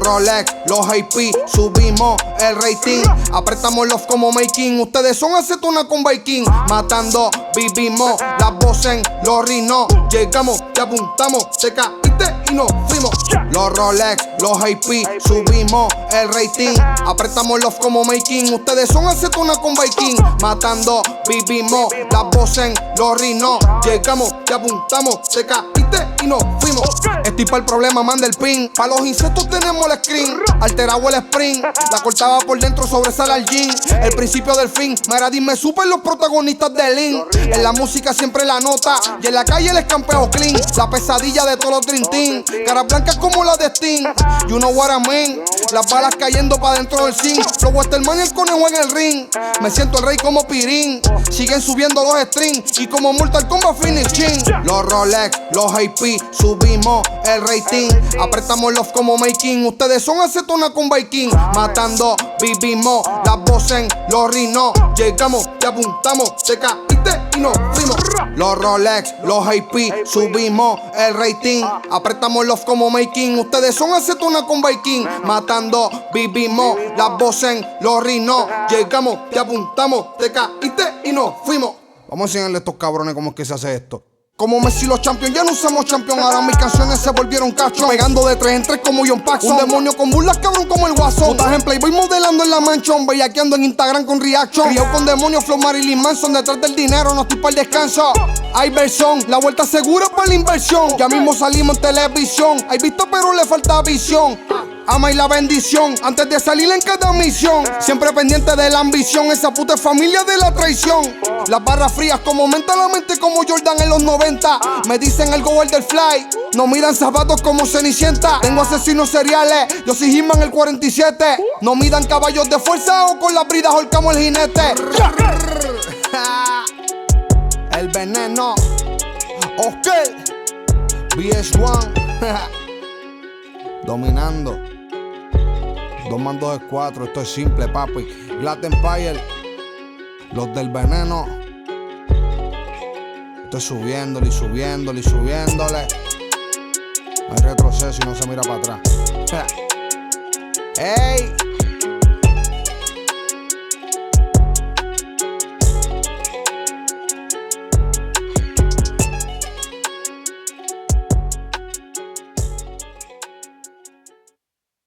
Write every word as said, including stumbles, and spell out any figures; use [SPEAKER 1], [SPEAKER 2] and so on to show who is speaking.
[SPEAKER 1] Rolex, los I P, subimos el rating. Apretamos los como making. Ustedes son acetona con Viking. Matando, vivimos, las voces, los rinos. Llegamos, te apuntamos, te caíste y nos fuimos. Los Rolex, los I P, subimos el rating. Apretamos los como making. Ustedes son acetona con Viking. Matando, vivimos, las voces, los rinos. Llegamos, te apuntamos, te caíste y nos fuimos. Estoy para el problema, manda el pin. Pa' los insectos tenemos el screen. Alterado el sprint, la cortaba por dentro, sobresale al jean. El principio del fin, mira dime super los protagonistas del link. En la música siempre la nota y en la calle el escampeo clean. La pesadilla de todos los Dream Team. Caras blancas como la de Sting. You know what I mean. Las balas cayendo pa' dentro del zinc. Flow Waterman y el conejo en el ring. Me siento el rey como Pirín. Siguen subiendo los strings y como Mortal Kombat finishing. Los Rolex, los I P, subimos el rating. Apretamos los como making. Ustedes son acetona con Viking. Matando, vivimos, las voces, los rinos. Llegamos, te apuntamos, te caíste y nos fuimos. Los Rolex, los I P, subimos el rating. Apretamos los como making. Ustedes son acetona con Viking. Matando, vivimos, las voces, los rinos. Llegamos, te apuntamos, te caíste y nos fuimos. Vamos a enseñarle a estos cabrones cómo es que se hace esto. Como Messi los champions, ya no usamos champion. Ahora mis canciones se volvieron cacho. Pegando de tres en tres como John Paxson. Un demonio con burlas, cabrón, como el Guasón. Putas en Playboy modelando en la mansion. Bellaqueando en Instagram con reaction. Criado con demonios, flow Marilyn Manson. Detrás del dinero, no estoy para el descanso. Hay versión, la vuelta segura para la inversión. Ya mismo salimos en televisión. Hay visto pero le falta visión. Ama y la bendición, antes de salir en cada misión. Siempre pendiente de la ambición, esa puta es familia de la traición. Las barras frías como mentalmente como Jordan en los noventa. Me dicen el goal del fly, no miran zapatos como Cenicienta. Tengo asesinos seriales, yo soy He-Man el cuarenta y siete. No midan caballos de fuerza o con las bridas holcamos el jinete. El veneno, ok, B S uno, dominando. Dos mandos de cuatro, esto es simple, papi. Glad Empire, los del veneno. Esto es subiéndole y subiéndole y subiéndole. No hay retroceso y no se mira para atrás. ¡Ey!